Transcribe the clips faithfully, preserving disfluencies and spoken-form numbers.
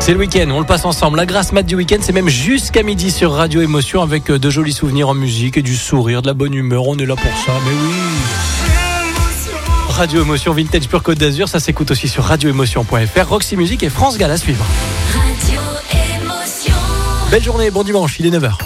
C'est le week-end, on le passe ensemble. La grasse mat du week-end, c'est même jusqu'à midi sur Radio Émotion avec de jolis souvenirs en musique et du sourire, de la bonne humeur. On est là pour ça, mais oui. Radio Émotion Vintage Pure Côte d'Azur, ça s'écoute aussi sur radio émotion point f r. Roxy Music et France Gall à suivre. Radio Émotion. Belle journée, bon dimanche, il est neuf heures.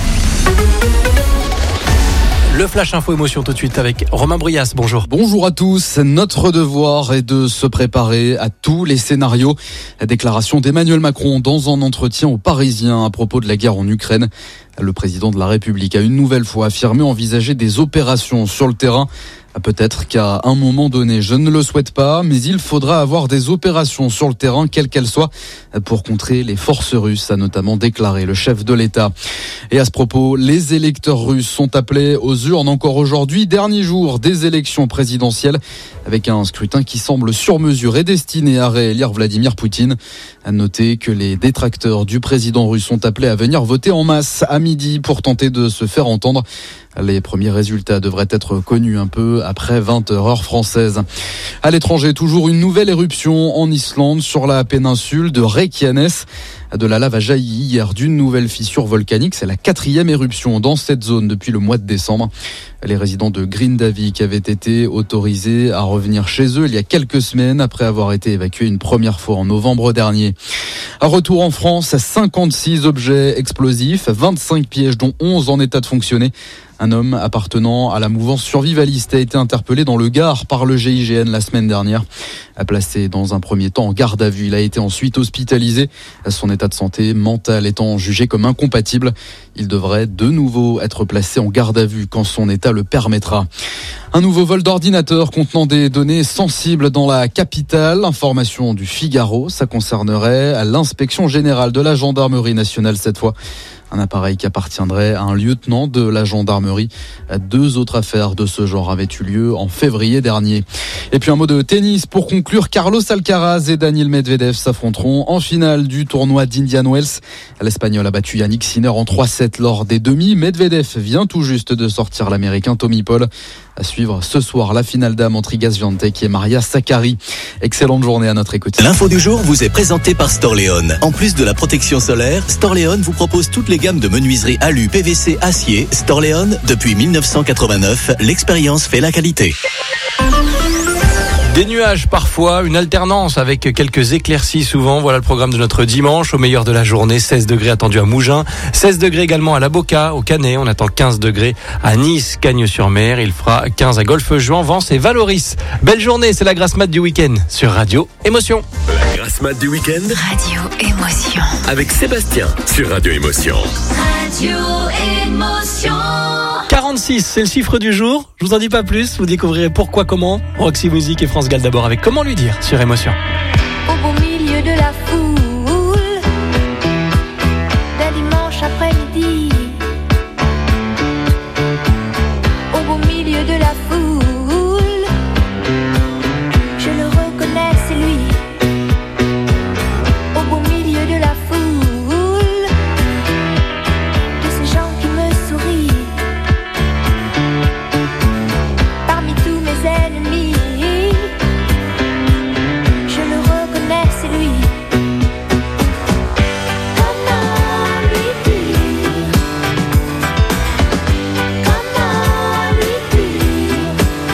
Le Flash Info Émotion tout de suite avec Romain Brias, bonjour. Bonjour à tous, notre devoir est de se préparer à tous les scénarios. La déclaration d'Emmanuel Macron dans un entretien aux Parisiens à propos de la guerre en Ukraine. Le président de la République a une nouvelle fois affirmé envisager des opérations sur le terrain. Peut-être qu'à un moment donné, je ne le souhaite pas, mais il faudra avoir des opérations sur le terrain, quelles qu'elles soient, pour contrer les forces russes, a notamment déclaré le chef de l'État. Et à ce propos, les électeurs russes sont appelés aux urnes encore aujourd'hui, dernier jour des élections présidentielles, avec un scrutin qui semble sur mesure et destiné à réélire Vladimir Poutine. À noter que les détracteurs du président russe sont appelés à venir voter en masse à midi pour tenter de se faire entendre. Les premiers résultats devraient être connus un peu après vingt heures heure française. À l'étranger, toujours une nouvelle éruption en Islande sur la péninsule de Reykjanes. De la lave a jailli hier d'une nouvelle fissure volcanique. C'est la quatrième éruption dans cette zone depuis le mois de décembre. Les résidents de Grindavik avaient été autorisés à revenir chez eux il y a quelques semaines après avoir été évacués une première fois en novembre dernier. Un retour en France, cinquante-six objets explosifs, vingt-cinq pièges dont onze en état de fonctionner. Un homme appartenant à la mouvance survivaliste a été interpellé dans le Gard par le G I G N la semaine dernière. Placé dans un premier temps en garde à vue, il a été ensuite hospitalisé. Son état de santé mentale étant jugé comme incompatible, il devrait de nouveau être placé en garde à vue quand son état le permettra. Un nouveau vol d'ordinateur contenant des données sensibles dans la capitale. Information du Figaro, ça concernerait l'inspection générale de la gendarmerie nationale cette fois. Un appareil qui appartiendrait à un lieutenant de la gendarmerie. Deux autres affaires de ce genre avaient eu lieu en février dernier. Et puis un mot de tennis pour conclure. Carlos Alcaraz et Daniil Medvedev s'affronteront en finale du tournoi d'Indian Wells. L'Espagnol a battu Yannick Sinner en trois sept lors des demi. Medvedev vient tout juste de sortir l'Américain Tommy Paul. À suivre ce soir la finale d'âme entre Iga Swiatek et Maria Sakkari. Excellente journée à notre écoute. L'info du jour vous est présentée par Storléon. En plus de la protection solaire, Storléon vous propose toutes les gammes de menuiserie alu, P V C, acier. Storléon, depuis mille neuf cent quatre-vingt-neuf, l'expérience fait la qualité. Des nuages parfois, une alternance avec quelques éclaircies souvent. Voilà le programme de notre dimanche. Au meilleur de la journée, seize degrés attendus à Mougins, seize degrés également à La Boca, au Canet. On attend quinze degrés à Nice, Cagnes-sur-Mer. Il fera quinze à Golfe-Juan, Vence et Valoris. Belle journée, c'est la grasse mat du week-end sur Radio Émotion. La grasse mat du week-end Radio Émotion. avec Sébastien sur Radio Émotion. Radio Émotion. quarante-six, c'est le chiffre du jour. Je vous en dis pas plus. Vous découvrirez pourquoi, comment. Roxy Music et France Gall d'abord avec Comment lui dire sur Émotion. Au beau milieu de la foule, d'un dimanche après-midi. Au beau milieu de la foule, je le reconnais, c'est lui. Au beau milieu de la foule, de ces gens qui me sourient. Parmi tous mes ennemis, je le reconnais, c'est lui. Comment lui dire? Comment lui dire?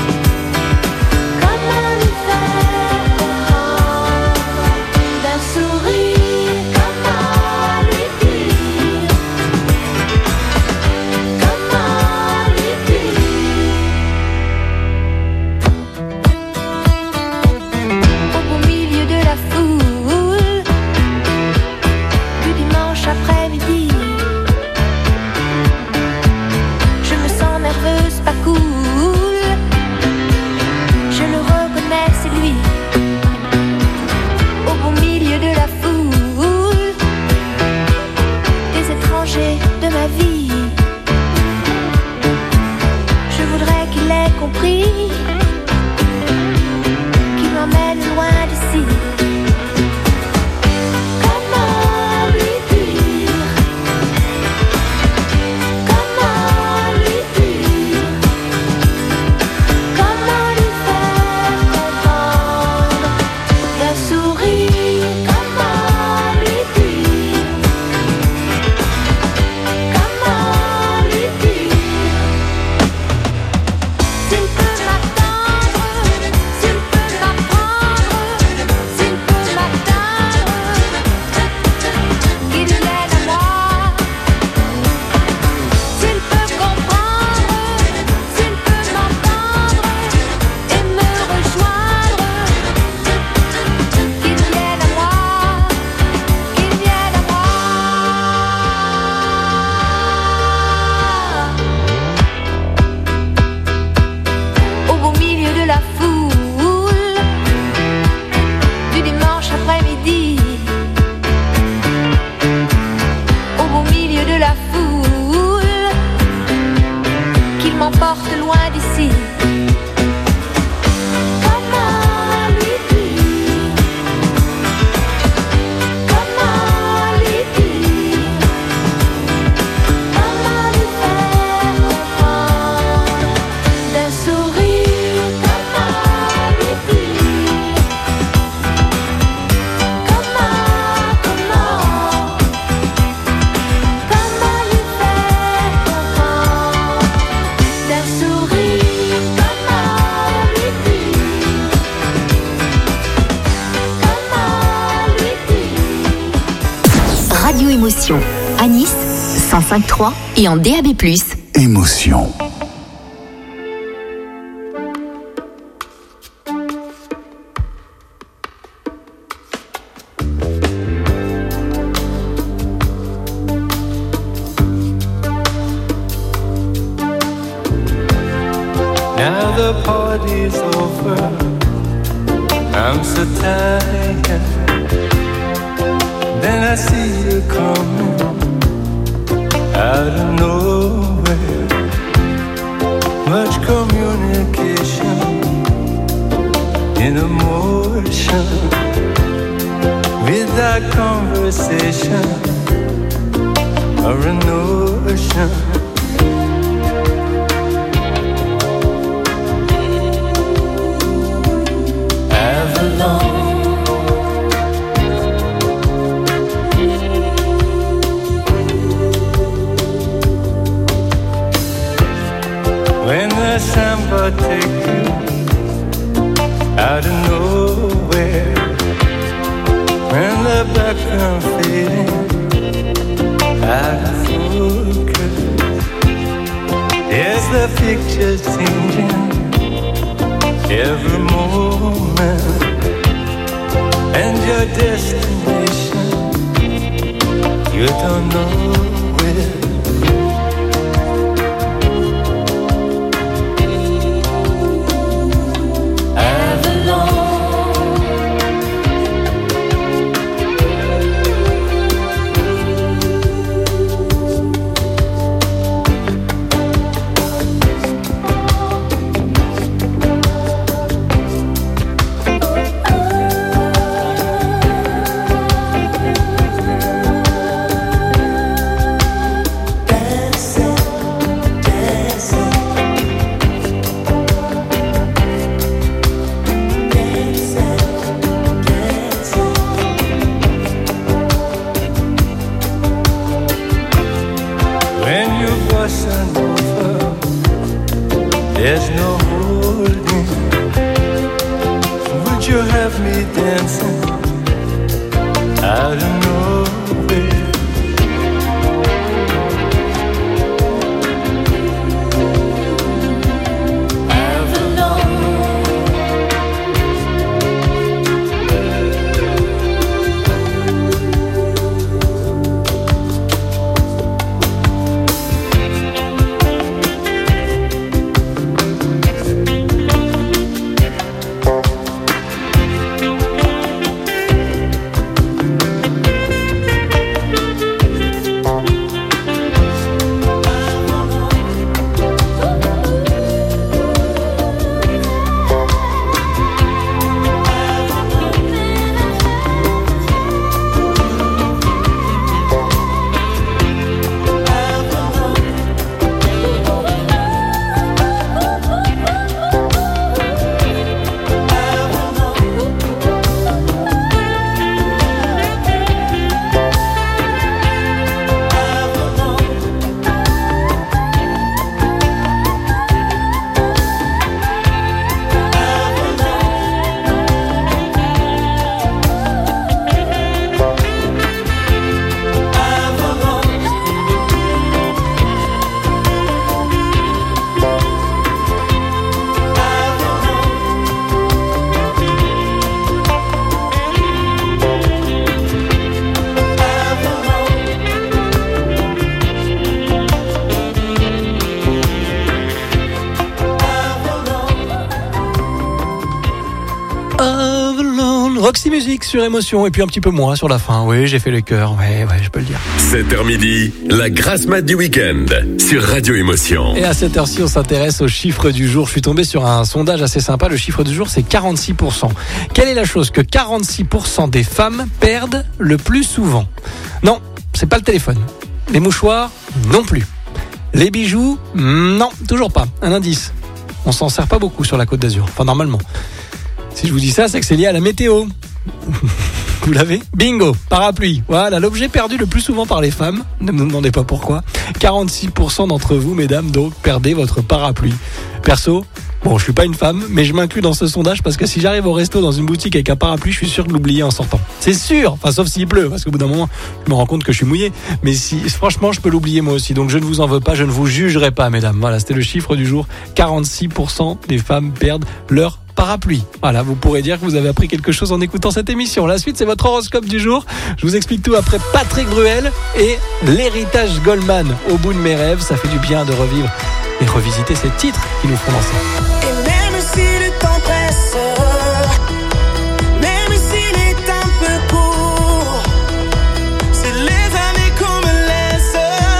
cinq virgule trois et en D A B plus. Émotion. Now the party's over, I'm so tired. Then I see you coming out of nowhere. Much communication in emotion, without conversation or a notion. When the samba take you out of nowhere, when the background fading out of focus, there's the picture changing every moment, and your destination you don't know where. There's no holding. Would you have me dancing out of nowhere? Roxy Music sur Émotion et puis un petit peu moins sur la fin. Oui, j'ai fait le cœur. Ouais, ouais, je peux le dire. sept heures midi, la grasse mat du week-end sur Radio Émotion. Et à cette heure-ci, on s'intéresse au chiffre du jour. Je suis tombé sur un sondage assez sympa. Le chiffre du jour, c'est quarante-six pour cent. Quelle est la chose que quarante-six pour cent des femmes perdent le plus souvent? Non, c'est pas le téléphone. Les mouchoirs, non plus. Les bijoux, non, toujours pas. Un indice. On s'en sert pas beaucoup sur la Côte d'Azur. Enfin, normalement. Si je vous dis ça, c'est que c'est lié à la météo. Vous l'avez? Bingo, parapluie. Voilà, l'objet perdu le plus souvent par les femmes. Ne me demandez pas pourquoi. quarante-six pour cent d'entre vous, mesdames, donc, perdez votre parapluie. Perso, Bon, je suis pas une femme, mais je m'inclus dans ce sondage parce que si j'arrive au resto dans une boutique avec un parapluie, je suis sûr de l'oublier en sortant. C'est sûr, enfin sauf s'il pleut, parce qu'au bout d'un moment, je me rends compte que je suis mouillé. Mais si, franchement, je peux l'oublier moi aussi. Donc je ne vous en veux pas, je ne vous jugerai pas, mesdames. Voilà, c'était le chiffre du jour. quarante-six pour cent des femmes perdent leur parapluie. Voilà, vous pourrez dire que vous avez appris quelque chose en écoutant cette émission. La suite, c'est votre horoscope du jour. Je vous explique tout après Patrick Bruel et l'héritage Goldman. Au bout de mes rêves, ça fait du bien de revivre et revisiter ces titres qui nous font danser. Et même si le temps presse, même s'il est un peu court, c'est les années qu'on me laisse,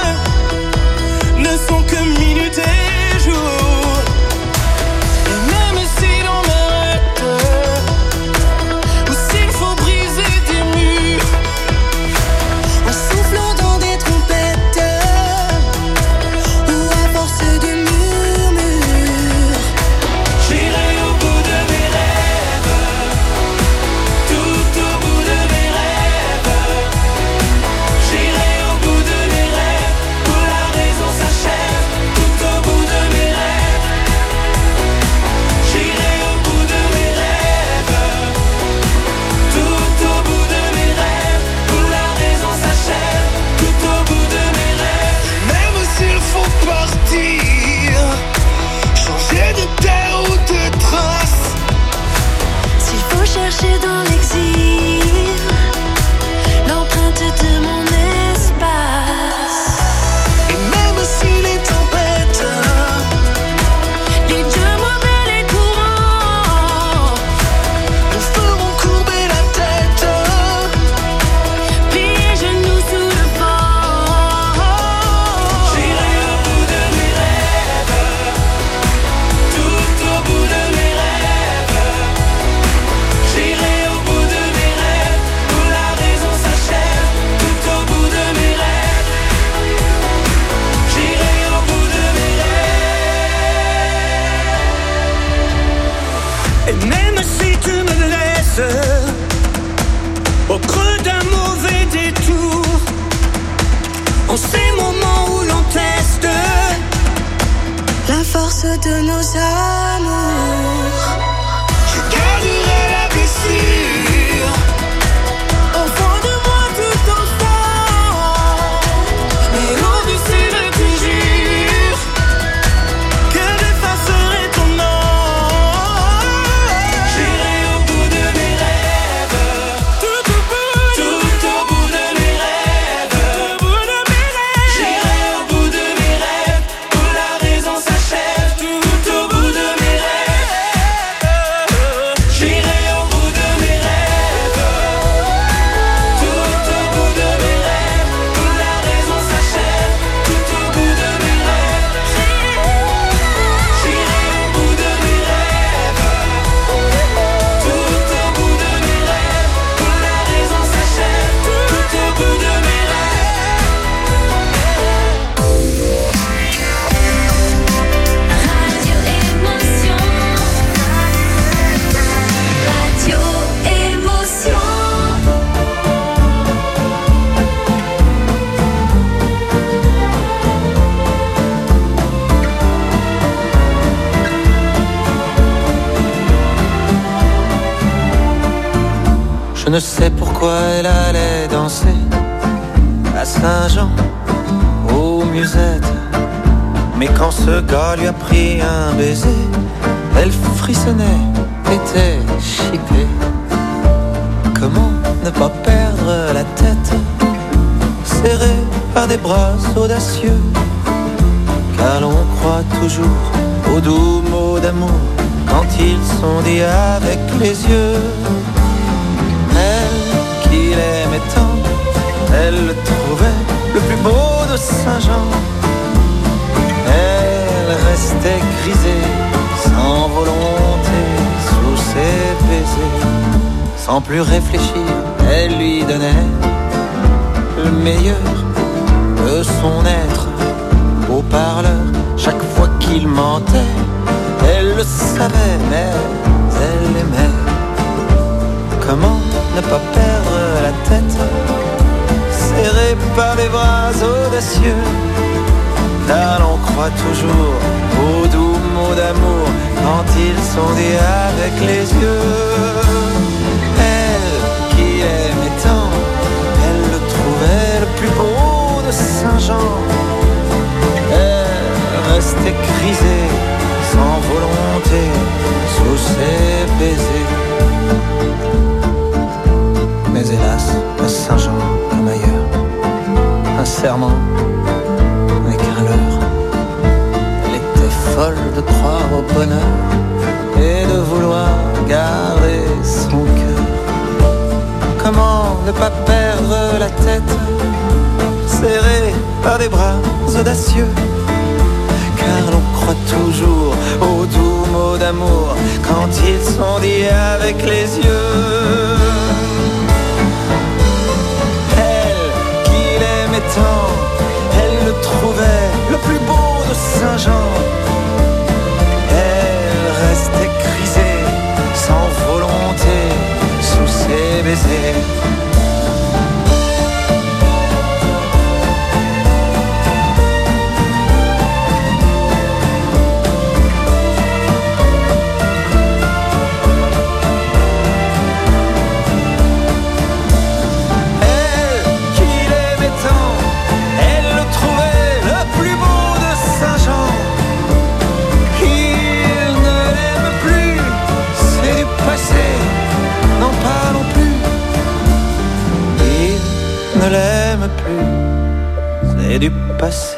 ne sont que minutes et jours. Et même si l'on m'arrête, ou s'il faut briser des murs, en soufflant dans des trompettes, ou à force de murmures, j'irai au bout de mes rêves, tout au bout de mes rêves. J'irai au bout de mes rêves, où la raison s'achève, tout au bout de mes rêves. J'irai au bout de mes rêves, tout au bout de mes rêves, où la raison s'achève, tout au bout de mes rêves. Même s'il faut partir, changer de terre ou de trace, s'il faut chercher dans l'exil l'empreinte de mon espace. Et même si les tempêtes, les dieux mauvais, les courants nous feront courber la tête, plier genoux sous le vent. J'irai au bout de mes rêves, tout au bout de mes rêves. J'irai au bout de mes rêves, où la raison s'achève, tout au bout de mes rêves. J'irai au bout de mes rêves. Et même si tu me laisses au creux d'un mauvais détour, en ces moments où l'on teste la force de nos amours, je garderai la blessure au fond de moi tout enfant. Mais au-dessus de tes jures, que j'effacerai ton nom. J'irai au bout de mes rêves, tout au bout, tout au bout de mes rêves, tout au bout de mes rêves. J'irai au bout de mes rêves, où la raison s'achève, tout au bout de mes rêves. J'irai au bout de mes rêves, tout au bout de mes rêves, où la raison s'achève, tout au bout de mes rêves. J'irai au bout de mes rêves, tout au bout de mes rêves, où la raison s'achève, tout au bout de mes Radio Émotion. Radio Émotion. Je ne sais pourquoi elle allait danser à Saint-Jean, aux musettes. Mais quand ce gars lui a pris un baiser, elle frissonnait, était chippée. Comment ne pas perdre la tête, serrée par des bras audacieux, car l'on croit toujours aux doux mots d'amour quand ils sont dits avec les yeux. Elle qui l'aimait tant, elle le trouvait le plus beau de Saint-Jean. Elle restait grisée, sans volonté, sous ses baisers. Sans plus réfléchir, elle lui donnait le meilleur de son être. Au parleur, chaque fois qu'il mentait, elle le savait, mais elle aimait. Comment ne pas perdre la tête, serrée par les bras audacieux, car l'on croit toujours aux doux mots d'amour quand ils sont dits avec les yeux. Elle qui aimait tant, elle le trouvait le plus beau de Saint-Jean. Elle restait grisée, sans volonté, sous ses baisers. Mais hélas, à Saint-Jean comme ailleurs, un serment n'est qu'un leurre. Elle était folle de croire au bonheur et de vouloir garder son cœur. Comment ne pas perdre la tête, serrée par des bras audacieux, car l'on croit toujours aux doux mots d'amour quand ils sont dits avec les yeux. Tant, elle le trouvait le plus beau de Saint-Jean. Elle restait grisée, sans volonté, sous ses baisers. Ne l'aime plus, c'est du passé,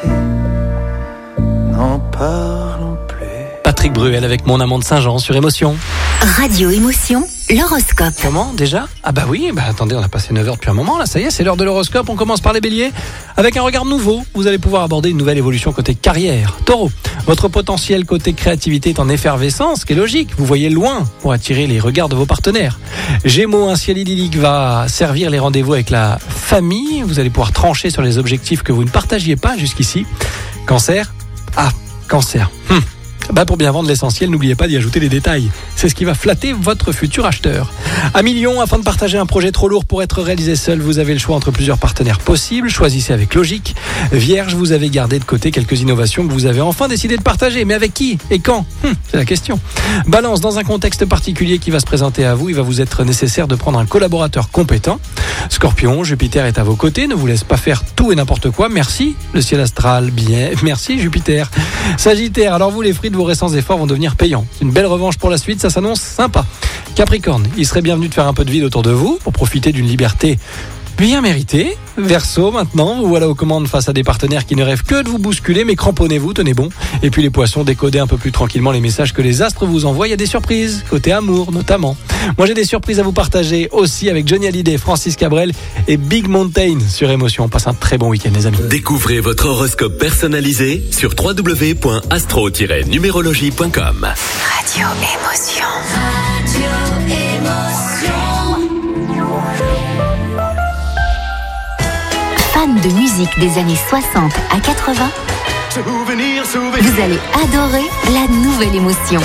n'en parlons plus. Patrick Bruel avec Mon amant de Saint-Jean sur Émotion. Radio Émotion, l'horoscope. Comment déjà? Ah bah oui, bah attendez, on a passé neuf heures depuis un moment là, ça y est, c'est l'heure de l'horoscope. On commence par les béliers. Avec un regard nouveau, vous allez pouvoir aborder une nouvelle évolution côté carrière. Taureau, votre potentiel côté créativité est en effervescence, ce qui est logique. Vous voyez loin pour attirer les regards de vos partenaires. Gémeaux, un ciel idyllique va servir les rendez-vous avec la famille. Vous allez pouvoir trancher sur les objectifs que vous ne partagiez pas jusqu'ici. Cancer, ah, cancer. Hum. Bah pour bien vendre l'essentiel, n'oubliez pas d'y ajouter les détails. C'est ce qui va flatter votre futur acheteur. À Million, afin de partager un projet trop lourd pour être réalisé seul, vous avez le choix entre plusieurs partenaires possibles. Choisissez avec logique. Vierge, vous avez gardé de côté quelques innovations que vous avez enfin décidé de partager. Mais avec qui et quand? hum, C'est la question. Balance, dans un contexte particulier qui va se présenter à vous, il va vous être nécessaire de prendre un collaborateur compétent. Scorpion, Jupiter est à vos côtés, ne vous laisse pas faire tout et n'importe quoi. Merci, le ciel astral, bien. Merci, Jupiter. Sagittaire, alors vous, les fruits de vos récents efforts vont devenir payants. Une belle revanche pour la suite, ça s'annonce sympa. Capricorne, il serait bienvenu de faire un peu de vide autour de vous pour profiter d'une liberté bien méritée. Verseau, maintenant, vous voilà aux commandes face à des partenaires qui ne rêvent que de vous bousculer, mais cramponnez-vous, tenez bon. Et puis les poissons, décodez un peu plus tranquillement les messages que les astres vous envoient. Il y a des surprises, côté amour notamment. Moi j'ai des surprises à vous partager aussi avec Johnny Hallyday, Francis Cabrel et Big Mountain sur Émotion. On passe un très bon week-end les amis. Découvrez votre horoscope personnalisé sur w w w point astro tiret numérologie point com. Radio Émotion. Radio Émotion. Fan de musique des années soixante à quatre-vingts, vous allez adorer la nouvelle émotion.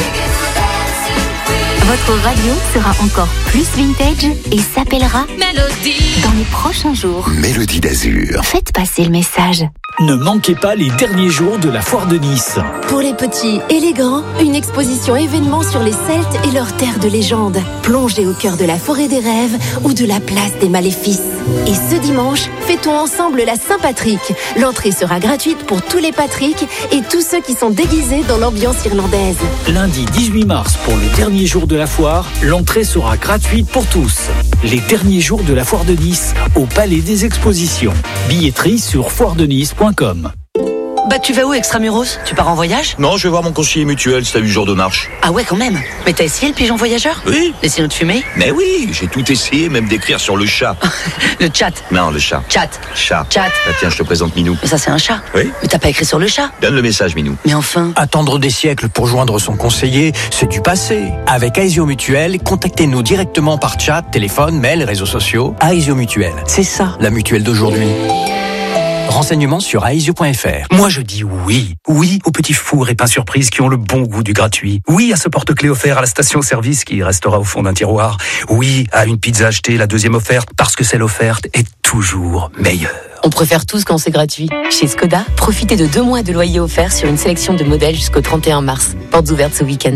Votre radio sera encore plus vintage et s'appellera Mélodie. Dans les prochains jours, Mélodie d'Azur. faites passer le message. Ne manquez pas les derniers jours de la foire de Nice. Pour les petits et les grands, une exposition événement sur les Celtes et leurs terres de légende. Plongez au cœur de la forêt des rêves ou de la place des maléfices. Et ce dimanche, fêtons ensemble la Saint-Patrick. L'entrée sera gratuite pour tous les Patrick et tous ceux qui sont déguisés dans l'ambiance irlandaise. Lundi dix-huit mars, pour le dernier jour de la foire, l'entrée sera gratuite pour tous. Les derniers jours de la foire de Nice, au Palais des Expositions. Billetterie sur foire de nice point com. Bah tu vas où Extramuros? Tu pars en voyage? Non, je vais voir mon conseiller mutuel, c'est à huit jours de marche. Ah ouais quand même. Mais t'as essayé le pigeon voyageur? Oui. Les signaux de fumée? Mais oui, j'ai tout essayé, même d'écrire sur le chat. Le chat? Non, le chat. Chat. Chat. Chat. Ah, tiens, je te présente Minou. Mais ça c'est un chat. Oui. Mais t'as pas écrit sur le chat? Donne le message, Minou. Mais enfin... Attendre des siècles pour joindre son conseiller, c'est du passé. Avec Aesio Mutuel, contactez-nous directement par chat, téléphone, mail, réseaux sociaux. Aesio Mutuel, c'est ça la mutuelle d'aujourd'hui. Renseignements sur aesio point f r. Moi je dis oui. Oui aux petits fours et pains surprises qui ont le bon goût du gratuit. Oui à ce porte-clés offert à la station-service qui restera au fond d'un tiroir. Oui à une pizza achetée, la deuxième offerte, parce que celle offerte est toujours meilleure. On préfère tous quand c'est gratuit. Chez Skoda, profitez de deux mois de loyer offert sur une sélection de modèles jusqu'au trente et un mars. Portes ouvertes ce week-end.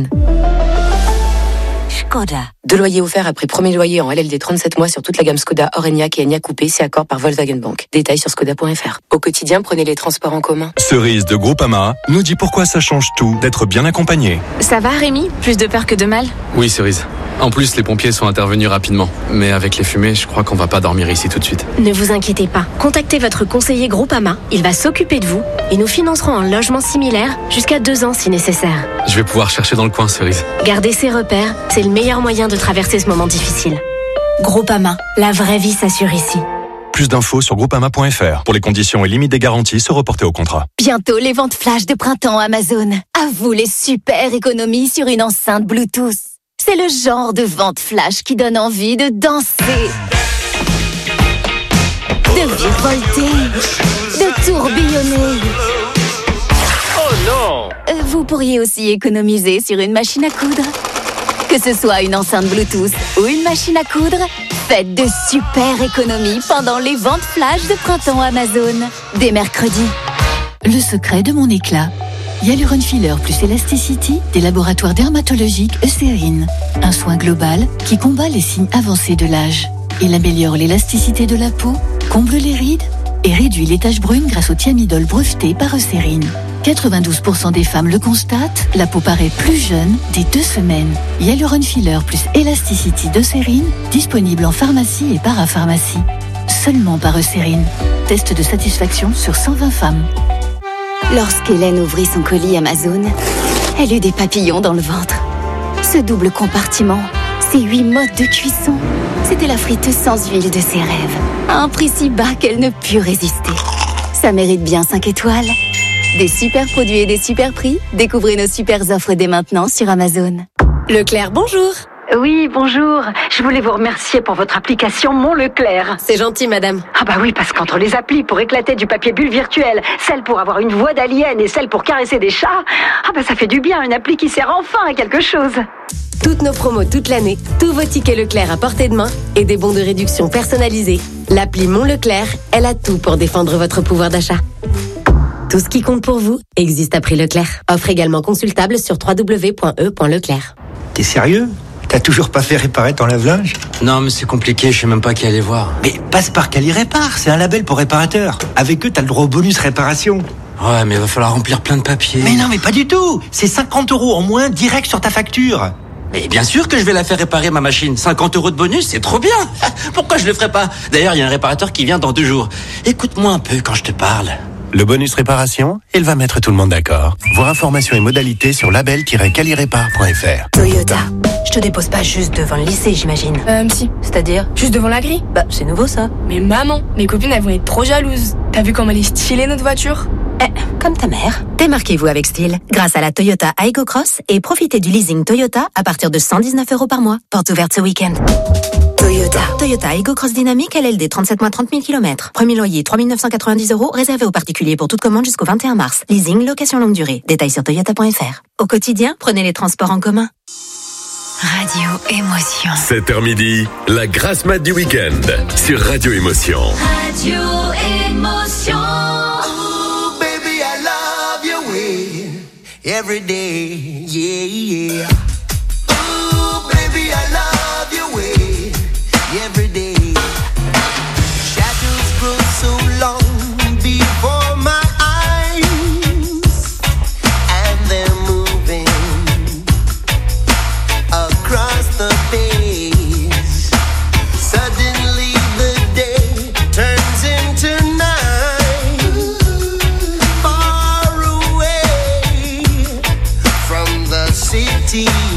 Skoda. Deux loyers offerts après premier loyer en L L D trente-sept mois sur toute la gamme Skoda, Orenia et Enyaq Coupé, c'est accord par Volkswagen Bank. Détails sur skoda point f r. Au quotidien, prenez les transports en commun. Cerise de Groupama nous dit pourquoi ça change tout d'être bien accompagné. Ça va Rémi ? Plus de peur que de mal ? Oui Cerise. En plus, les pompiers sont intervenus rapidement. Mais avec les fumées, je crois qu'on va pas dormir ici tout de suite. Ne vous inquiétez pas. Contactez votre conseiller Groupama. Il va s'occuper de vous et nous financerons un logement similaire jusqu'à deux ans si nécessaire. Je vais pouvoir chercher dans le coin, Cerise. Gardez ses repères, c'est le meilleur moyen de traverser ce moment difficile. Groupama, la vraie vie s'assure ici. Plus d'infos sur groupama point f r. Pour les conditions et limites des garanties, se reporter au contrat. Bientôt les ventes flash de printemps Amazon. À vous les super économies sur une enceinte Bluetooth. C'est le genre de vente flash qui donne envie de danser, de virevolter, de tourbillonner. Oh non! Euh, Vous pourriez aussi économiser sur une machine à coudre. Que ce soit une enceinte Bluetooth ou une machine à coudre, faites de super économies pendant les ventes flash de printemps Amazon. Dès mercredi. Le secret de mon éclat. Hyaluron Filler plus Elasticity des laboratoires dermatologiques Eucérine. Un soin global qui combat les signes avancés de l'âge. Il améliore l'élasticité de la peau, comble les rides et réduit les taches brunes grâce au thiamidol breveté par Eucérine. quatre-vingt-douze pour cent des femmes le constatent, la peau paraît plus jeune dès deux semaines. Hyaluron Filler plus Elasticity d'Eucérine, disponible en pharmacie et parapharmacie. Seulement par Eucérine. Test de satisfaction sur cent vingt femmes. Lorsqu'Hélène ouvrit son colis Amazon, elle eut des papillons dans le ventre. Ce double compartiment, ces huit modes de cuisson, c'était la friteuse sans huile de ses rêves. À un prix si bas qu'elle ne put résister. Ça mérite bien cinq étoiles. Des super produits et des super prix, découvrez nos super offres dès maintenant sur Amazon. Leclerc, bonjour. Oui, bonjour. Je voulais vous remercier pour votre application Mon Leclerc. C'est gentil, madame. Ah bah oui, parce qu'entre les applis pour éclater du papier bulle virtuel, celle pour avoir une voix d'alien et celle pour caresser des chats, ah bah ça fait du bien, une appli qui sert enfin à quelque chose. Toutes nos promos toute l'année, tous vos tickets Leclerc à portée de main et des bons de réduction personnalisés. L'appli Mon Leclerc, elle a tout pour défendre votre pouvoir d'achat. Tout ce qui compte pour vous existe à prix Leclerc. Offre également consultable sur w w w point e point leclerc. T'es sérieux ? T'as toujours pas fait réparer ton lave-linge ? Non, mais c'est compliqué, je sais même pas qui aller voir. Mais passe par Cali Répare, c'est un label pour réparateurs. Avec eux, t'as le droit au bonus réparation. Ouais, mais il va falloir remplir plein de papiers. Mais non, mais pas du tout. C'est cinquante euros en moins direct sur ta facture. Mais bien sûr que je vais la faire réparer ma machine. cinquante euros de bonus, c'est trop bien. Pourquoi je le ferais pas ? D'ailleurs, il y a un réparateur qui vient dans deux jours. Écoute-moi un peu quand je te parle. Le bonus réparation, il va mettre tout le monde d'accord. Voir informations et modalités sur label tiret cali répare point f r. Toyota. Je te dépose pas juste devant le lycée, j'imagine. Euh, si. C'est-à-dire ? Juste devant la grille. Bah, c'est nouveau ça. Mais maman, mes copines elles vont être trop jalouses. T'as vu comme elle est stylée notre voiture ? Eh, comme ta mère. Démarquez-vous avec style grâce à la Toyota Aygo Cross et profitez du leasing Toyota à partir de cent dix-neuf euros par mois. Porte ouverte ce week-end. Toyota. Toyota Aygo Cross Dynamique L L D trente-sept mois trente mille kilomètres. Premier loyer trois mille neuf cent quatre-vingt-dix euros réservé aux particuliers pour toute commande jusqu'au vingt et un mars. Leasing, location longue durée. Détails sur toyota point f r. Au quotidien, prenez les transports en commun. Radio Émotion. sept heures midi, la grasse mat du week-end sur Radio Émotion. Radio Émotion. Ooh, baby, I love your way every day, yeah, yeah. Ooh, baby, I love your way every day. Shadows grow so long before my eyes, and they're moving across the page. Suddenly the day turns into night, far away from the city.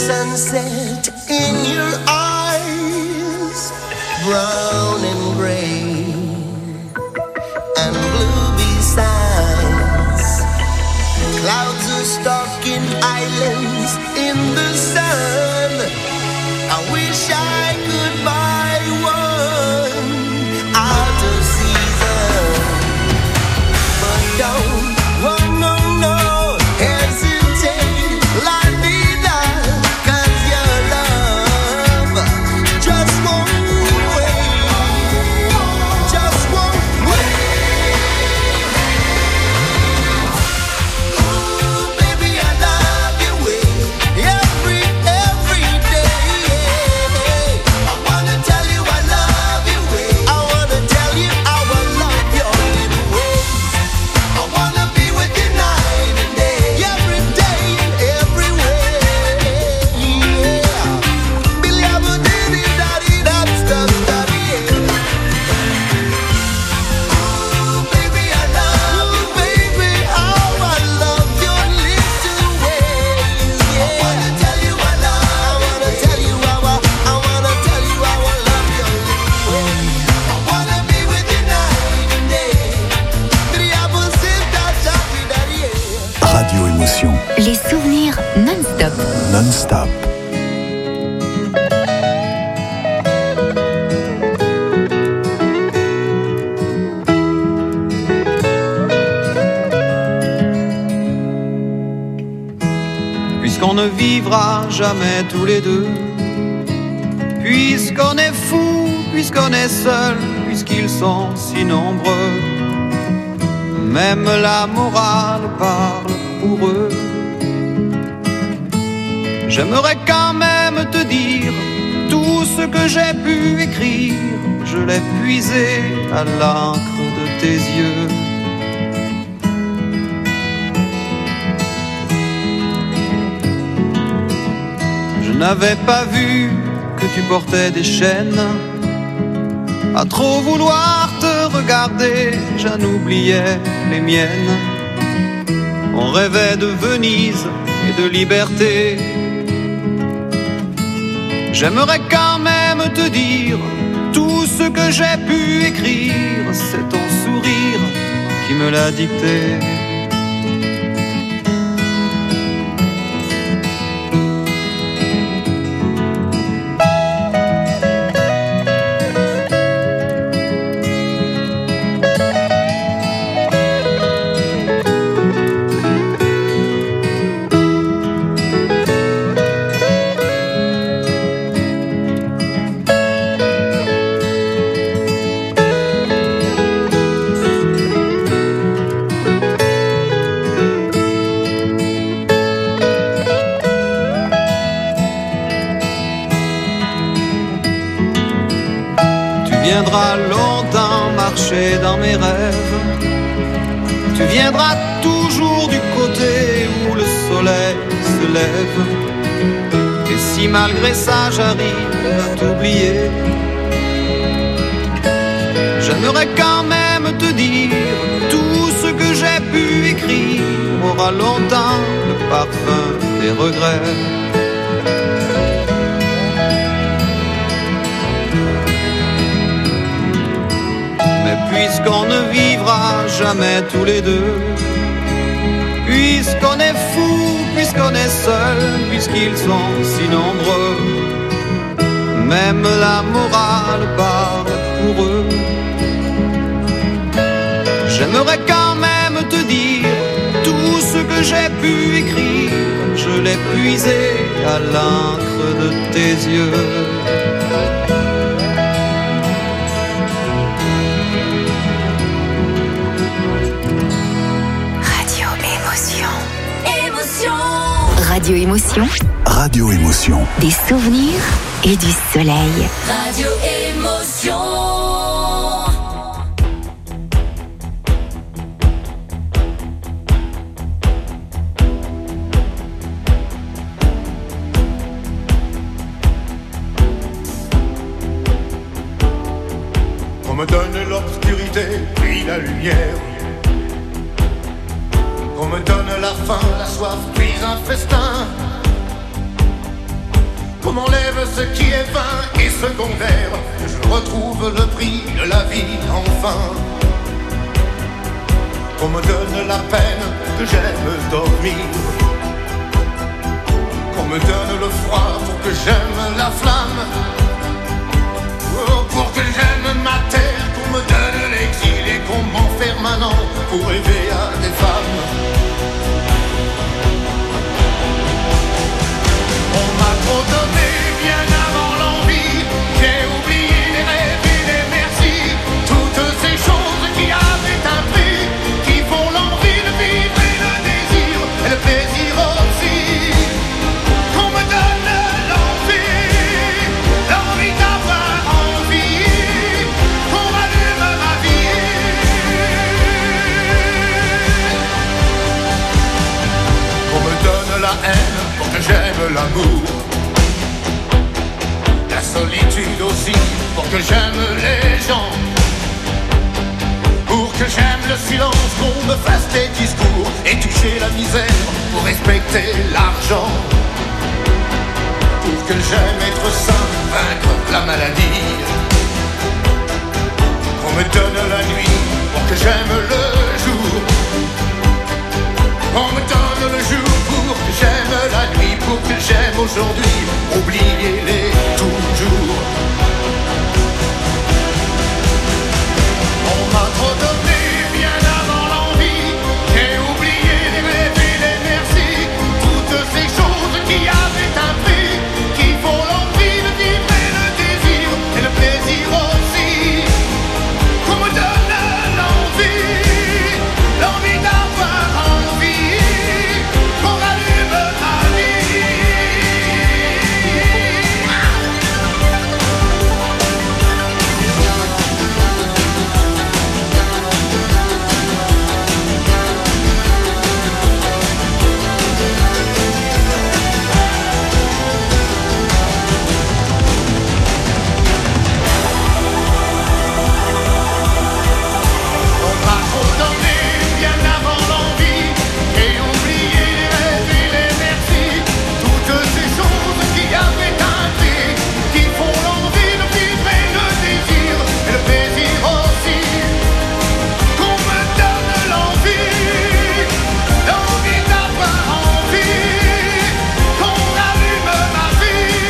sunset in your eyes, brown and gray and blue besides. Clouds are stalking islands in the sun. I wish I could buy one out of season, but don't, oh no, no, hesitate, la vida, 'cause your love just won't wait, just won't wait. Ooh, baby, I love your way, every, every day. I wanna tell you I love your way, I wanna tell you how I love your little ways. I wanna be with you night and day, every day and every way. Yeah. Billy, I would do it, daddy, that stuff, daddy. Ooh, baby, I love you, baby, how I love your little ways. Yeah. I wanna tell you I love, I wanna tell you how I, I wanna tell you how I love your little ways. I wanna be with you night and day. Billy, I would sit that daddy, daddy. Radio Émotion, Les souvenirs non-stop. non-stop. Puisqu'on ne vivra jamais tous les deux, puisqu'on est fou, puisqu'on est seul, puisqu'ils sont si nombreux, même la morale parle pour eux. J'aimerais quand même te dire tout ce que j'ai pu écrire, je l'ai puisé à l'encre de tes yeux. Je n'avais pas vu que tu portais des chaînes. À trop vouloir te regarder, j'en oubliais les miennes. On rêvait de Venise et de liberté. J'aimerais quand même te dire tout ce que j'ai pu écrire, c'est ton sourire qui me l'a dicté. Tu viendras longtemps marcher dans mes rêves. Tu viendras toujours du côté où le soleil se lève. Et si malgré ça j'arrive à t'oublier, j'aimerais quand même te dire tout ce que j'ai pu écrire aura longtemps le parfum des regrets. Puisqu'on ne vivra jamais tous les deux, puisqu'on est fou, puisqu'on est seul, puisqu'ils sont si nombreux, même la morale parle pour eux. J'aimerais quand même te dire tout ce que j'ai pu écrire, je l'ai puisé à l'encre de tes yeux. Radio Émotion. Radio Émotion. Des souvenirs et du soleil. Radio Émotion. On me donne l'obscurité puis la lumière. On me donne la faim, la soif, puis un festin. qu'on m'enlève ce qui est vain et secondaire, que je retrouve le prix de la vie enfin. Qu'on me donne la peine, que j'aime dormir, qu'on me donne le froid pour que j'aime la flamme, oh, pour que j'aime ma terre, qu'on me donne l'exil et qu'on m'enferme un an pour rêver à des femmes. On m'a trop donné bien avant l'envie, j'ai oublié les rêves et les merci, toutes ces choses qui avaient un prix, qui font l'envie de vivre et le désir et le plaisir aussi. Qu'on me donne l'envie, l'envie d'avoir envie, qu'on rallume ma vie. Qu'on me donne la haine pour que j'aime l'amour, la solitude aussi pour que j'aime les gens, pour que j'aime le silence, qu'on me fasse des discours et toucher la misère pour respecter l'argent, pour que j'aime être sain, vaincre la maladie. Qu'on me donne la nuit pour que j'aime le jour, on me donne le jour pour que j'aime la nuit, pour que j'aime aujourd'hui, oubliez-les toujours. On m'a trop donné bien avant l'envie, j'ai oublié les rêves et les merci, toutes ces choses qui avaient un prix, qui font l'envie de vivre et le désir et le plaisir aussi. Qu'on me donne l'envie, l'envie d'avoir envie, qu'on rallume ma vie. On m'a trop donné bien avant l'envie, j'ai oublié les rêves et les merci, toutes ces choses qui avaient un prix, qui font l'envie de vivre et le désir et le plaisir aussi. Qu'on me donne l'envie, l'envie d'avoir envie, qu'on rallume ma vie.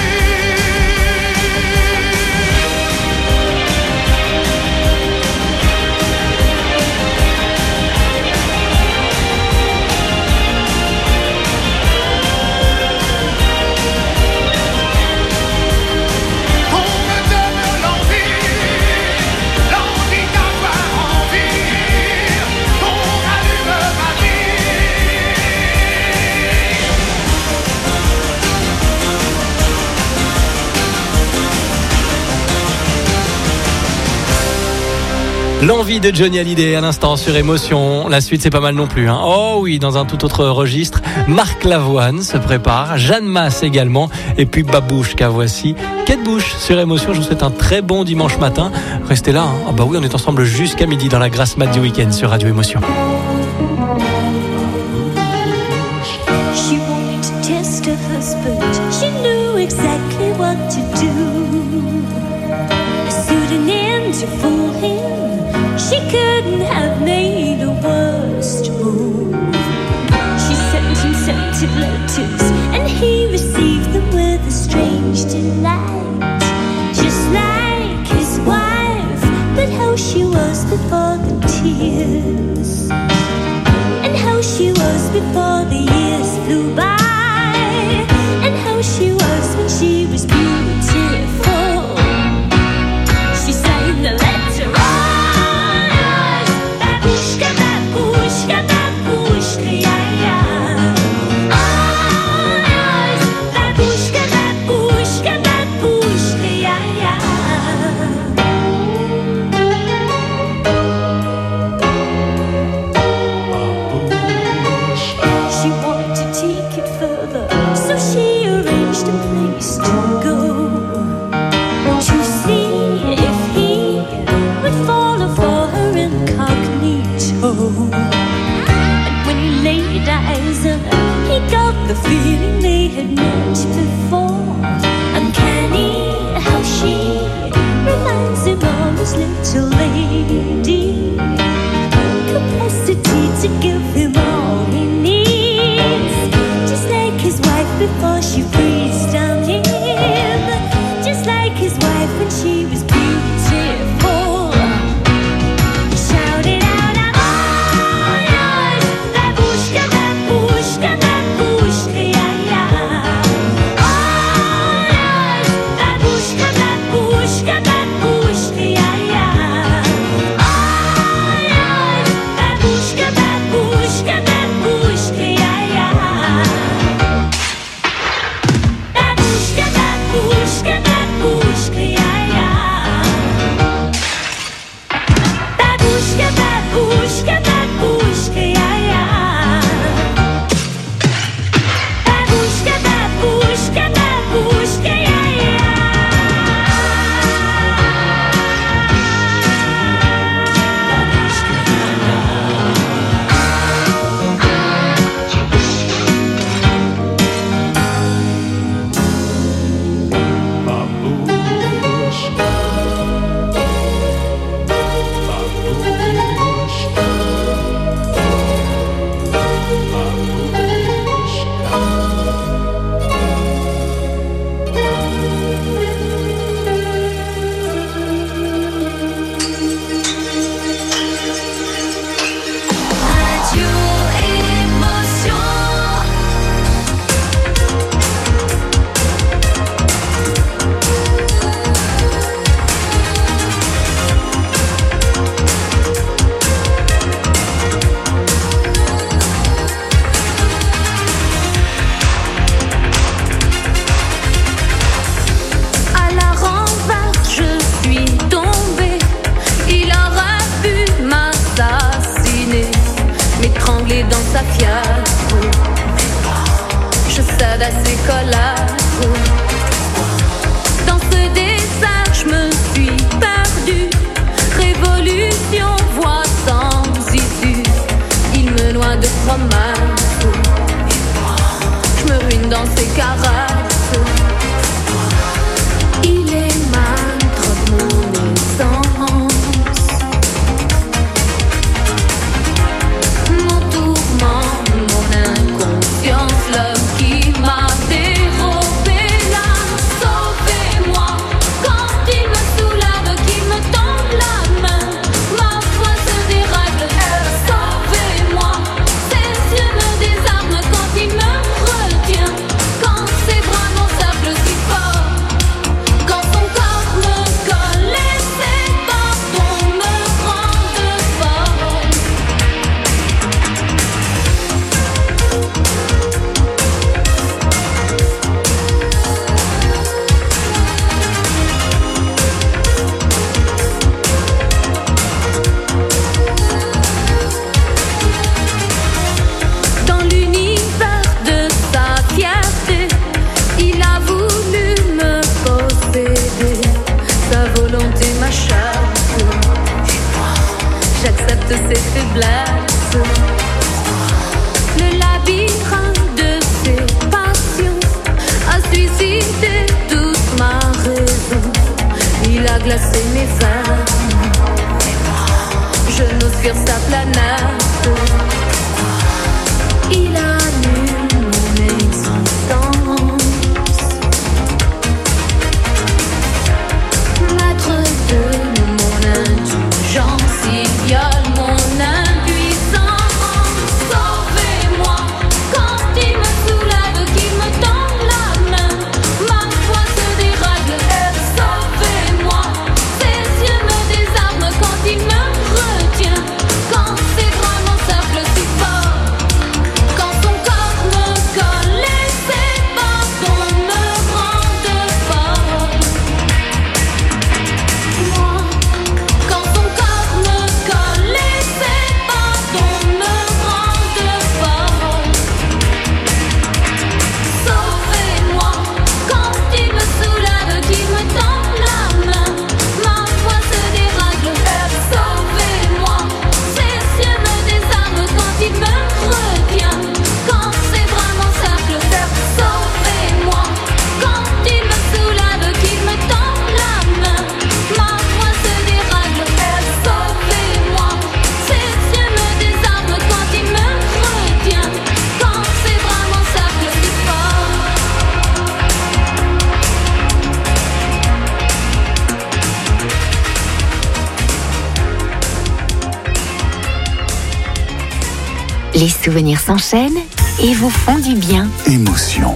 Qu'on me donne l'envie, l'envie d'avoir envie, qu'on rallume ma vie. L'envie de Johnny Hallyday à l'instant sur Émotion. La suite, c'est pas mal non plus, hein. Oh oui, dans un tout autre registre, Marc Lavoine se prépare, Jeanne Masse également, et puis Babouchka. Voici Kate Bush sur Émotion. Je vous souhaite un très bon dimanche matin. Restez là, hein. Ah bah oui, on est ensemble jusqu'à midi dans la grasse mat du week-end sur Radio Émotion. She wanted to test her husband. She knew exactly what to do. A pseudonym to fool him. She couldn't have made a worse move. She sent him scented letters, and he received them with a strange delight. Just like his wife, but how she was before the tears, and how she was before the years flew by, and how she was when she was beautiful. She sang the letter, oh, babushka, babushka, babushka, yeah, yeah. Oh, babushka, babushka, babushka, yeah, yeah. She wanted to take it décollage. Dans ce désert, je me suis perdue. Révolution, voie sans issue. Il me noie de promesses. Je me ruine dans ses caresses. Il est maître de mon essence. Mon tourment, mon inconscience, l'homme qui m'a dérobé l'âme. Sauvez-moi quand il me soulève, qu'il me tend la main. Ma foi se dérègle. Sauvez-moi, ses yeux me désarment quand il me retient. Quand ses bras m'encerclent si fort. Quand son corps me colle et ses bâtons me rendent folle. Dans l'univers de sa fierté, il a voulu me posséder. Sa volonté m'achète. J'accepte ses faiblesses. Le labyrinthe de ses passions a suicidé toute ma raison. Il a glacé mes veines. Je n'ose fuir sa planète. Il annule mon existence. Maître de mon indulgence, il viole mon impuissance. Sauvez-moi quand il me soulève, qu'il me tend la main. Ma foi se dérègle. Sauvez-moi, ses yeux me désarment quand il me retient. Quand ses bras m'encerclent si fort. Quand son corps me colle et ses bâtons me rendent folle. Moi, quand son corps me colle et ses bâtons me rendent folle. Sauvez-moi quand il me soulève, qu'il me tend la main. Ma foi se dérègle. Sauvez-moi, ses yeux me désarment quand il me retient. Quand ses bras m'encerclent. Sauvez-moi quand il me soulève, qu'il me tend la main. Ma foi se dérègle. Sauvez-moi, ses yeux me désarment quand il me retient. Quand ses bras m'encerclent si fort. Les souvenirs s'enchaînent et vous font du bien. Émotion.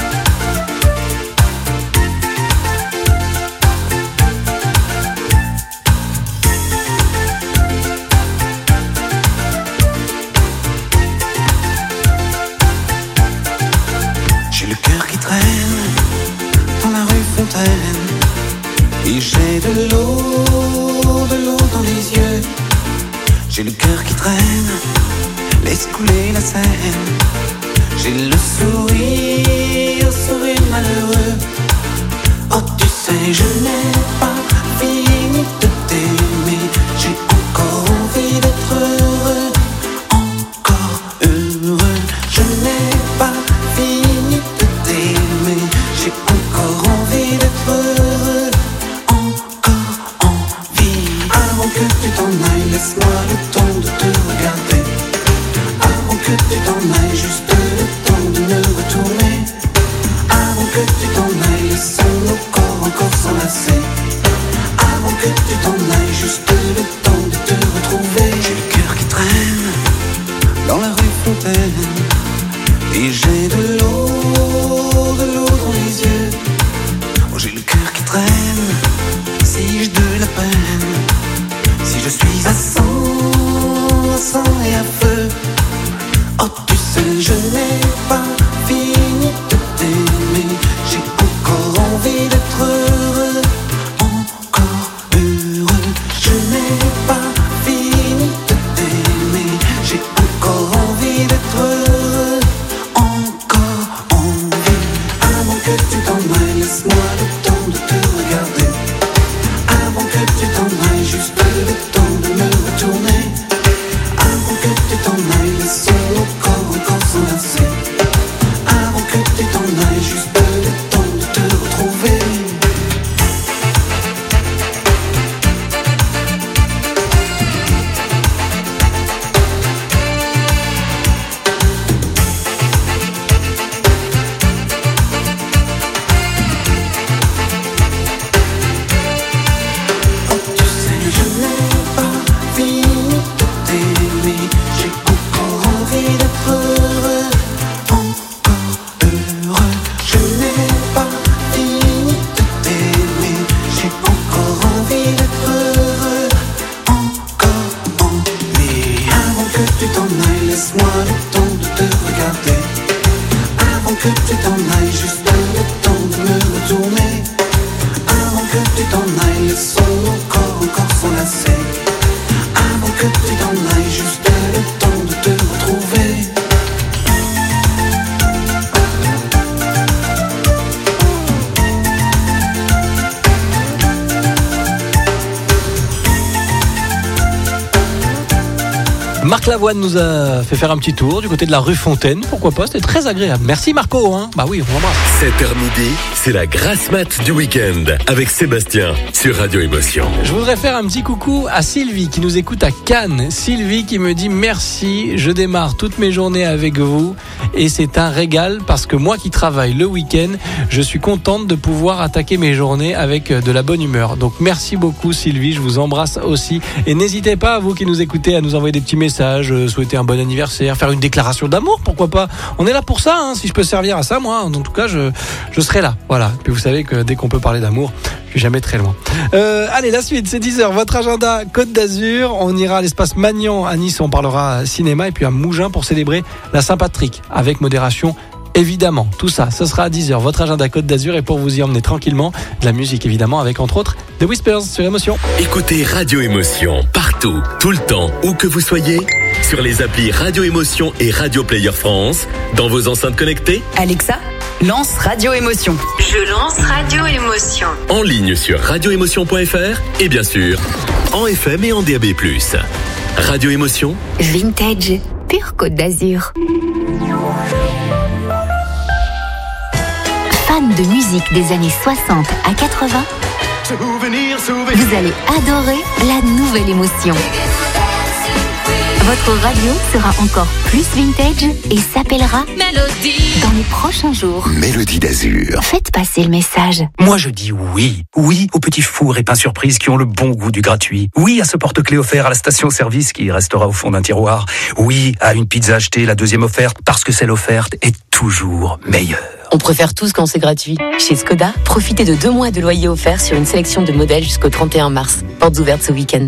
J'ai le cœur qui traîne dans la rue Fontaine. Et j'ai de l'eau, de l'eau dans les yeux. J'ai le cœur qui traîne, laisse couler la Seine. J'ai le sourire, sourire malheureux. Oh tu sais je n'ai pas fini de t'aimer. J'ai encore envie d'être heureux, encore heureux. Je n'ai pas fini de t'aimer. J'ai encore envie d'être heureux, encore envie. Avant que tu t'en ailles, laisse-moi le temps de te regarder. Avant que tu t'en ailles, juste le temps de me retourner. Avant que tu t'en ailles, laissons nos corps encore s'enlacer. Avant que tu t'en ailles, juste le temps de te retrouver. J'ai le cœur qui traîne dans la rue Fontaine. Et j'ai de l'eau, de l'eau dans les yeux. Oh, j'ai le cœur qui traîne, si j'ai de la peine. Si je suis à cent, à sang et à feu. Oh tu sais je n'ai pas fini de t'aimer. J'ai encore envie d'être heureux, encore heureux. Je n'ai pas fini de t'aimer. J'ai encore envie d'être heureux, encore envie. que tu t'en ailles, juste le temps de me retourner. Avant que tu t'en ailles, laissons nos corps encore s'enlacer. Avant que tu t'en ailles, juste le temps de te retrouver. Marc Lavoine nous a fait faire un petit tour du côté de la rue Fontaine. Pourquoi pas, c'était très agréable. Merci Marco. Hein. Bah oui, on l'embrasse. sept heures midi, c'est la grasse mat du week-end avec Sébastien sur Radio Émotion. Je voudrais faire un petit coucou à Sylvie qui nous écoute à Cannes. Sylvie qui me dit merci, je démarre toutes mes journées avec vous et c'est un régal parce que moi qui travaille le week-end, je suis contente de pouvoir attaquer mes journées avec de la bonne humeur. Donc merci beaucoup Sylvie, je vous embrasse aussi et n'hésitez pas, vous qui nous écoutez, à nous envoyer des petits messages, souhaiter un bon anniversaire, faire une déclaration d'amour, pourquoi pas. On est là pour ça, hein, si je peux servir à ça, moi, en tout cas, je, je serai là. Voilà. Puis vous savez que dès qu'on peut parler d'amour, je suis jamais très loin. Euh, allez, la suite, c'est dix heures. Votre agenda Côte d'Azur. On ira à l'espace Magnan à Nice, on parlera cinéma, et puis à Mougins pour célébrer la Saint-Patrick, avec modération. Évidemment, tout ça, ce sera à dix heures. Votre agenda Côte d'Azur et pour vous y emmener tranquillement, de la musique évidemment, avec entre autres The Whispers sur Émotion. Écoutez Radio Émotion partout, tout le temps, où que vous soyez, sur les applis Radio Émotion et Radio Player France, dans vos enceintes connectées. Alexa, lance Radio Émotion. Je lance Radio Émotion. En ligne sur radio émotion point f r et bien sûr, en F M et en D A B plus. Radio Émotion. Vintage, pure Côte d'Azur. Fan de musique des années soixante à quatre-vingts, Souvenir, souvenir. vous allez adorer la nouvelle émotion. Votre radio sera encore plus vintage et s'appellera Mélodie. Dans les prochains jours, Mélodie d'Azur. faites passer le message. Moi je dis oui, oui aux petits fours et pains surprises qui ont le bon goût du gratuit. Oui à ce porte-clés offert à la station-service qui restera au fond d'un tiroir. Oui à une pizza achetée, la deuxième offerte, parce que celle offerte est toujours meilleure. On préfère tous quand c'est gratuit. Chez Skoda, profitez de deux mois de loyer offert sur une sélection de modèles jusqu'au trente et un mars. Portes ouvertes ce week-end.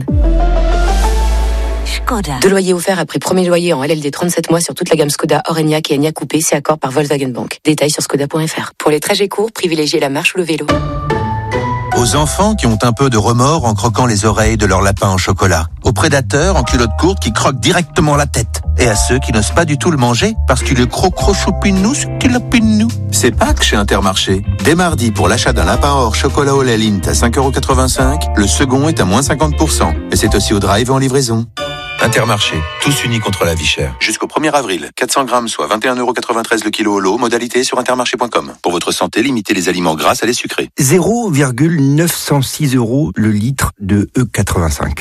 Skoda. Deux loyers offerts après premier loyer en L L D trente-sept mois sur toute la gamme Skoda, Orenia et Enyaq Coupé, c'est accord par Volkswagen Bank. Détails sur skoda point f r. Pour les trajets courts, privilégiez la marche ou le vélo. Aux enfants qui ont un peu de remords en croquant les oreilles de leur lapin en chocolat. Aux prédateurs en culotte courte qui croquent directement la tête. Et à ceux qui n'osent pas du tout le manger parce qu'il est cro-cro-choupinou, ce qu'il a pinou. C'est Pâques chez Intermarché. Dès mardi, pour l'achat d'un lapin or chocolat au lait Lindt à cinq euros quatre-vingt-cinq, le second est à moins cinquante pour cent. Et c'est aussi au drive et en livraison. Intermarché, tous unis contre la vie chère. Jusqu'au premier avril, quatre cents grammes, soit vingt et un euros quatre-vingt-treize le kilo au lot, modalité sur intermarché point com. Pour votre santé, limitez les aliments gras à les sucrés. zéro virgule neuf cent six euros le litre de E quatre-vingt-cinq.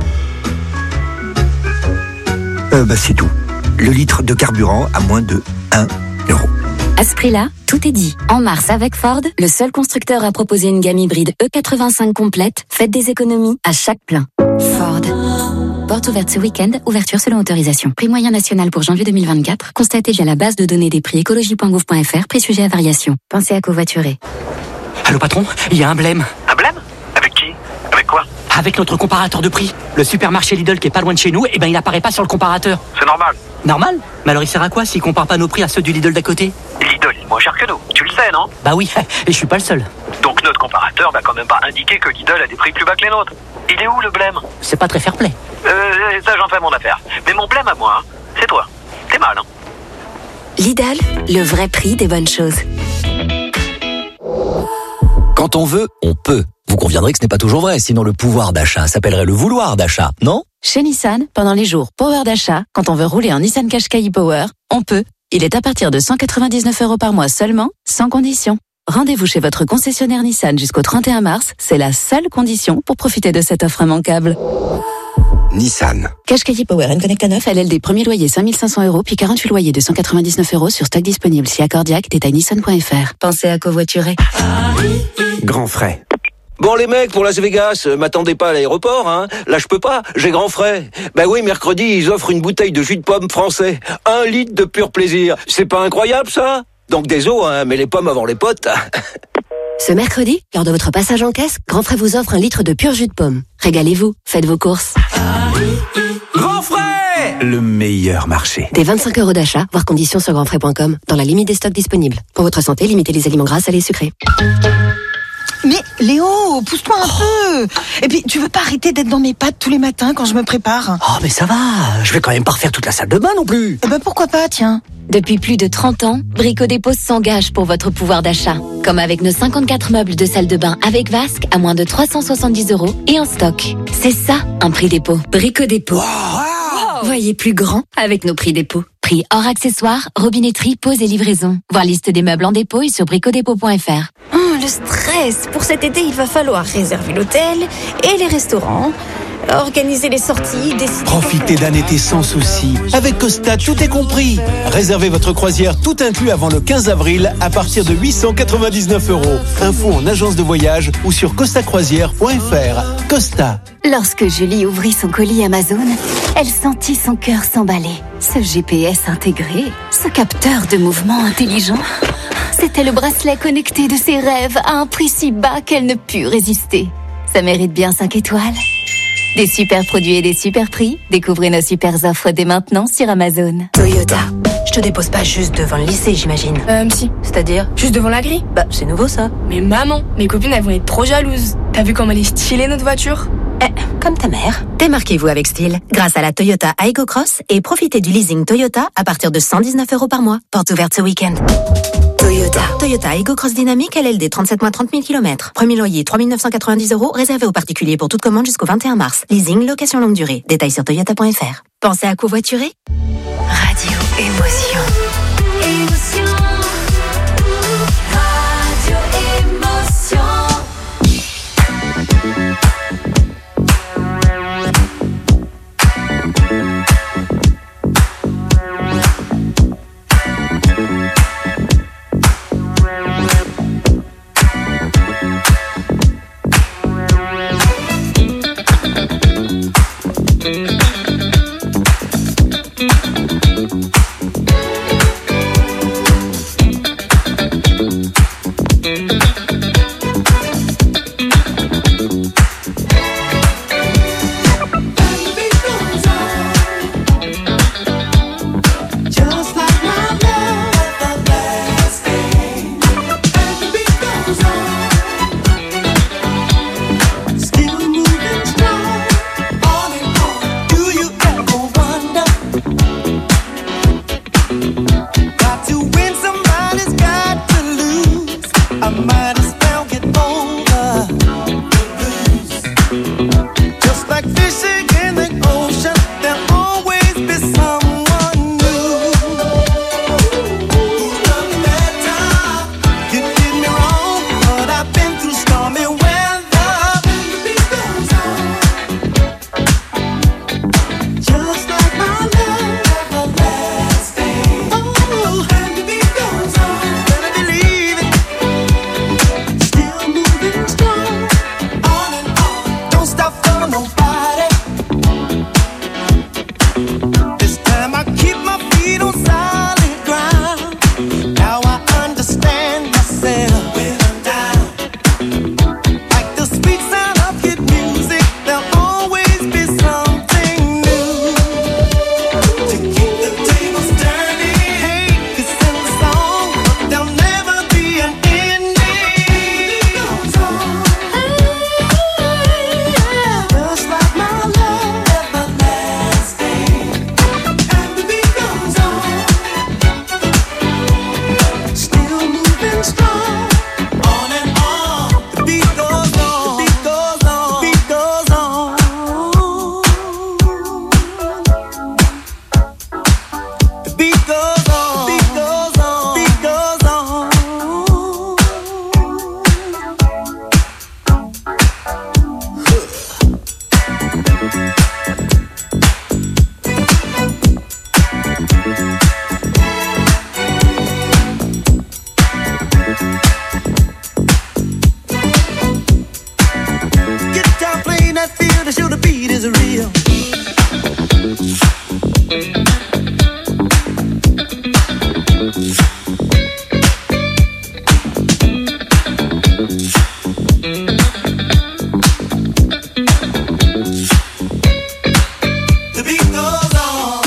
Euh, bah c'est tout. Le litre de carburant à moins de un euro. À ce prix-là, tout est dit. En mars, avec Ford, le seul constructeur à proposer une gamme hybride E quatre-vingt-cinq complète, faites des économies à chaque plein. Ford. Porte ouverte ce week-end, ouverture selon autorisation. Prix moyen national pour janvier deux mille vingt-quatre, constaté via la base de données des prix écologie point gouv point f r, prix sujet à variation. Pensez à covoiturer. Allô patron, il y a un blême. Un blême? Avec qui? Avec quoi? Avec notre comparateur de prix. Le supermarché Lidl qui est pas loin de chez nous, eh ben il apparaît pas sur le comparateur. C'est normal. Normal? Mais alors il sert à quoi s'il compare pas nos prix à ceux du Lidl d'à côté? Lidl est moins cher que nous, tu le sais, non? Bah oui, et je suis pas le seul. Donc notre comparateur va quand même pas indiquer que Lidl a des prix plus bas que les nôtres. Il est où le blême? C'est pas très fair-play. Euh, ça j'en fais mon affaire. Mais mon blême à moi, hein, c'est toi. T'es mal, hein? Lidl, le vrai prix des bonnes choses. Quand on veut, on peut. Vous conviendrez que ce n'est pas toujours vrai, sinon le pouvoir d'achat s'appellerait le vouloir d'achat, non? Chez Nissan, pendant les jours Power d'achat, quand on veut rouler en Nissan Qashqai Power, on peut. Il est à partir de cent quatre-vingt-dix-neuf euros par mois seulement, sans condition. Rendez-vous chez votre concessionnaire Nissan jusqu'au trente et un mars, c'est la seule condition pour profiter de cette offre immanquable. Nissan. Qashqai Power N-Connect à neuf, L L D premier loyer cinq mille cinq cents euros, puis quarante-huit loyers de cent quatre-vingt-dix-neuf euros sur stock disponible si accordiaque, détail nissan point f r. Pensez à covoiturer. Grand frais. Bon les mecs, pour Las Vegas, euh, m'attendez pas à l'aéroport, hein. Là je peux pas, j'ai grand frais. Ben oui, mercredi, ils offrent une bouteille de jus de pomme français. Un litre de pur plaisir. C'est pas incroyable ça? Donc désolé, hein, mais les pommes avant les potes. Ce mercredi, lors de votre passage en caisse, Grand Frais vous offre un litre de pur jus de pomme. Régalez-vous, faites vos courses. Grand frais! Grandfrais, le meilleur marché. Des vingt-cinq euros d'achat, voire conditions sur grandfrais point com, dans la limite des stocks disponibles. Pour votre santé, limitez les aliments gras, salés et sucrés. Mais Léo, pousse-toi un peu. Et puis, tu veux pas arrêter d'être dans mes pattes tous les matins quand je me prépare? Oh, mais ça va, je vais quand même pas refaire toute la salle de bain non plus. Eh ben, pourquoi pas, tiens. Depuis plus de trente ans, Brico Dépôt s'engage pour votre pouvoir d'achat. Comme avec nos cinquante-quatre meubles de salle de bain avec vasque à moins de trois cent soixante-dix euros et en stock. C'est ça, un prix dépôt. Brico Dépôt. Wow. Voyez plus grand avec nos prix dépôt. Prix hors accessoires, robinetterie, pose et livraison. Voir liste des meubles en dépôt et sur bricodépôt point f r. Oh, le stress. Pour cet été, il va falloir réserver l'hôtel et les restaurants, organiser les sorties, décider... Profitez d'un été sans soucis. Avec Costa, tout est compris. Réservez votre croisière tout inclus avant le quinze avril à partir de huit cent quatre-vingt-dix-neuf euros. Info en agence de voyage ou sur costa croisière point f r. Costa. Lorsque Julie ouvrit son colis Amazon, elle sentit son cœur s'emballer. Ce G P S intégré, ce capteur de mouvement intelligent, c'était le bracelet connecté de ses rêves à un prix si bas qu'elle ne put résister. Ça mérite bien cinq étoiles. Des super produits et des super prix. Découvrez nos super offres dès maintenant sur Amazon. Toyota. Je te dépose pas juste devant le lycée, j'imagine. Euh, si. C'est-à-dire? Juste devant la grille. Bah, c'est nouveau, ça. Mais maman, mes copines, elles vont être trop jalouses. T'as vu comme elle est stylée, notre voiture? Eh, comme ta mère. Démarquez-vous avec style grâce à la Toyota Aygo Cross et profitez du leasing Toyota à partir de cent dix-neuf euros par mois. Porte ouverte ce week-end. Toyota. Toyota Aygo Cross Dynamique L L D trente-sept mois trente mille kilomètres. Premier loyer trois mille neuf cent quatre-vingt-dix euros réservé aux particuliers pour toute commande jusqu'au vingt et un mars. Leasing, location longue durée. Détails sur toyota point f r. Pensez à covoiturer? Radio Émotion. Émotion. Radio Émotion. The beat goes on.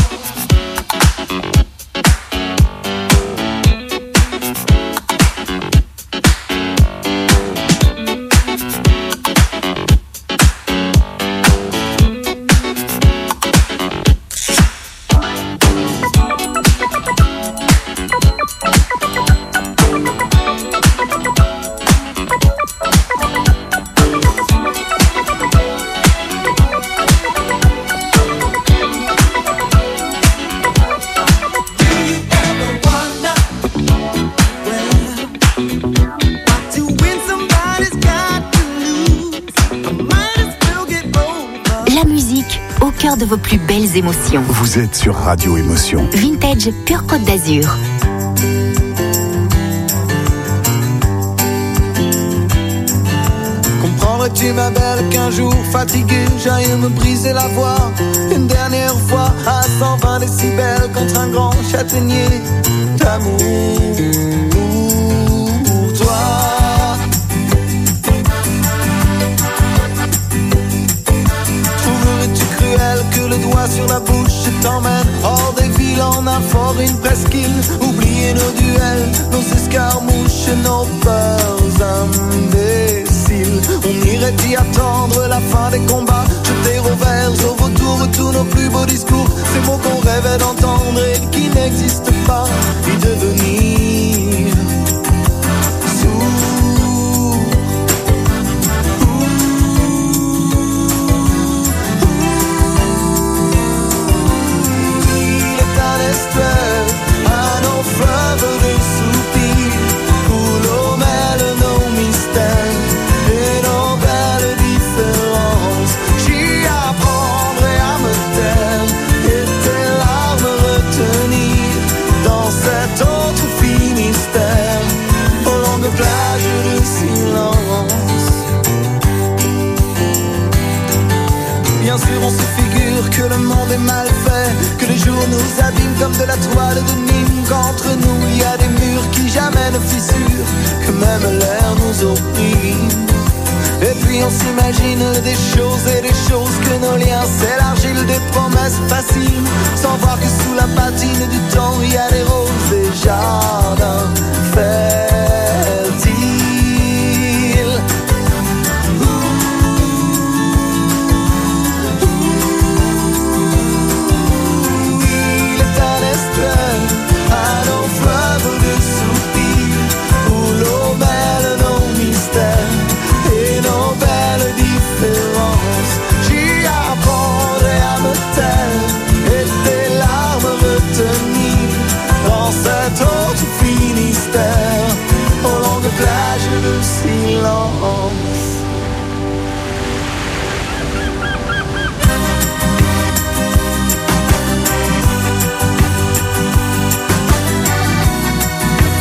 de vos plus belles émotions. Vous êtes sur Radio Émotion. Vintage Pure Côte d'Azur. Comprendrais-tu ma belle qu'un jour fatigué j'aille me briser la voix une dernière fois à cent vingt décibels contre un grand châtaignier d'amour pour toi. Trouverais-tu cruel que le doigt sur la bouche t'emmène hors des villes en un fort, une presqu'île? Oublier nos duels, nos escarmouches, nos peurs imbéciles. On irait y attendre la fin des combats, jeter au vert, au vautour tous nos plus beaux discours, ces mots qu'on rêvait d'entendre et qui n'existent pas, y devenir sourd. Il est un estuaire, un nos fleuves de soupirs, où l'eau mêle nos mystères et nos belles différences. J'y apprendrai à me taire et tes larmes retenir dans cet autre Finistère, aux longues plages de silence. Bien sûr on se figure que le monde est mal fait, que les jours nous abîment comme de la toile de Nîmes, qu'entre nous il y a des murs qui jamais ne fissurent, que même l'air nous opprime. Et puis on s'imagine des choses et des choses, que nos liens s'élargissent, des promesses faciles, sans voir que sous la patine du temps il y a des roses déjà